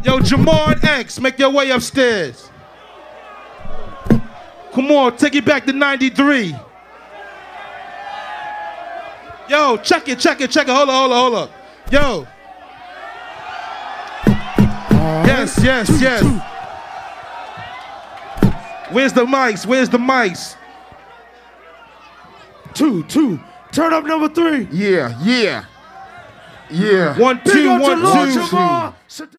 Yo, Jamar X, make your way upstairs. Come on, take it back to 93. Yo, check it. Hold up. Yo. Yes. Where's the mics? Two. Turn up number 3. Yeah. 1, 2, 1, 2.